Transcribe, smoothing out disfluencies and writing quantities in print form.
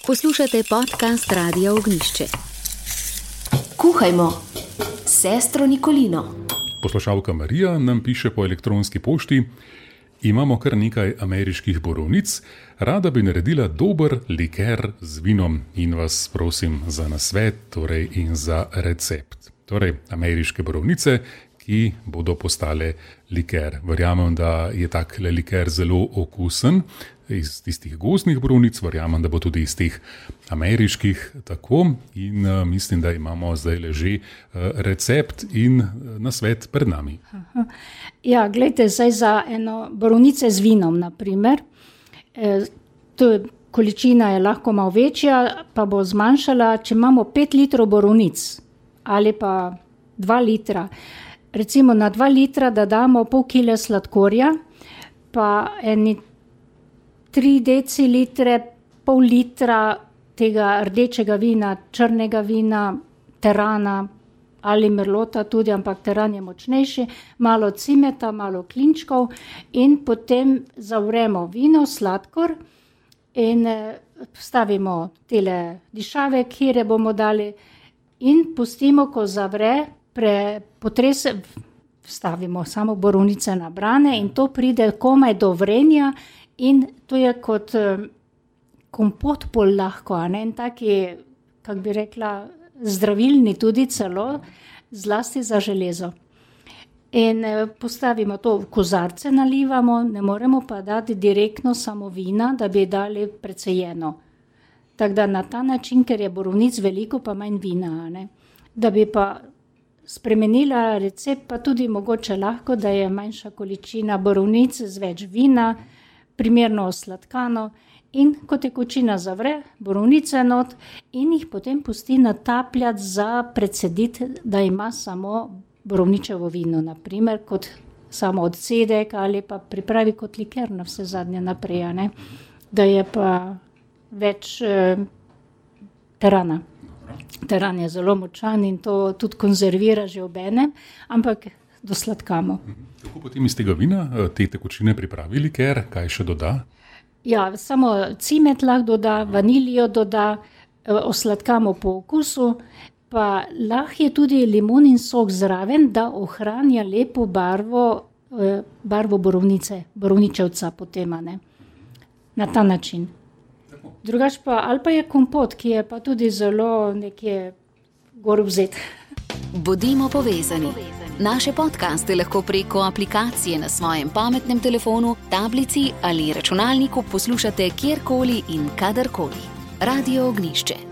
Poslušate podcast Radia Ognjišče. Kuhajmo s sestro Nikolino. Poslušalka Marija nam piše po elektronski pošti: imamo kar nekaj ameriških borovnic, rada bi naredila dober liker z vinom in vas prosim za nasvet, torej in za recept. Torej, ameriške borovnice, ki bodo postale liker. Verjamem, da je tak liker zelo okusen iz tistih gozdnih borovnic, verjamem, da bo tudi iz teh ameriških tako in mislim, da imamo zdaj že recept in nasvet pred nami. Ja, gledajte, zdaj za eno borovnice z vinom, naprimer, količina je lahko malo večja, pa bo zmanjšala, če imamo 5 litrov borovnic ali pa 2 litra. Recimo na 2 litra, da damo pol kile sladkorja, pa eni 3 decilitre, pol litra tega rdečega vina, črnega vina, terana ali merlota tudi, ampak teran je močnejši, malo cimeta, malo klinčkov in potem zavremo vino, sladkor in stavimo tele dišave, kire bomo dali in pustimo, ko zavre, stavimo samo borovnice na brane in to pride komaj do vrenja in to je kot kompot pol lahko, in taki, kak bi rekla, zdravilni tudi celo, zlasti za železo. In postavimo to v kozarce, nalivamo, ne moremo pa dati direktno samo vina, da bi dali precejeno. Tako da na ta način, ker je borovnic veliko, pa manj vina, da bi pa spremenila recept, pa tudi mogoče lahko, da je manjša količina borovnic z več vina, primerno osladkano in ko tekočina zavre, borovnice not in jih potem pusti natapljati za precediti, da ima samo borovničevo vino, naprimer kot samo odcedek ali pa pripravi kot liker na vse zadnje naprej, da je pa več terana. Teran je zelo močan in to tudi konzervira že obenem, ampak dosladkamo. Kako potem iz tega vina te tekočine pripravi liker, kaj še doda? Ja, samo cimet lahko doda, vanilijo doda, osladkamo po okusu, pa lahko je tudi limonin sok zraven, da ohranja lepo barvo borovnice, borovničevca potem, na ta način. Drugač pa, ali pa je kompot, ki je pa tudi zelo nekje gor vzet. Bodimo povezani. Naše podcaste lahko preko aplikacije na svojem pametnem telefonu, tablici ali računalniku poslušate kjerkoli in kadarkoli. Radio Ognjišče.